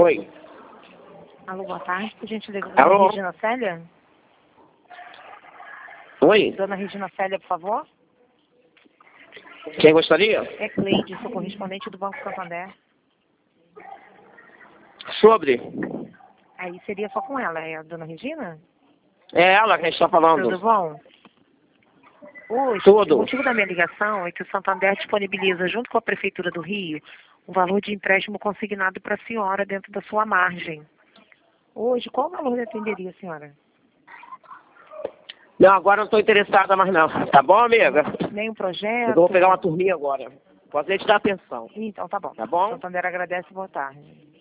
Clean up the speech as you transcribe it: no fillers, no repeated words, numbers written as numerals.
Oi. Alô, boa tarde, por gentileza, Alô? dona Regina Célia? Oi. Dona Regina Célia, por favor? Quem gostaria? É Cleide, sou correspondente do Banco Santander. Sobre. Aí seria só com ela, é a dona Regina? É ela que a gente está falando. Tudo bom? Hoje, Tudo. o motivo da minha ligação é que o Santander disponibiliza, junto com a Prefeitura do Rio, um valor de empréstimo consignado para a senhora dentro da sua margem. Hoje, qual valor lhe atenderia, senhora? Não, agora não estou interessada mais não. Tá bom, amiga? Nenhum Eu projeto? vou pegar uma turminha agora. Pode te dar atenção. Então, tá bom. Tá bom? Santander agradece, boa tarde.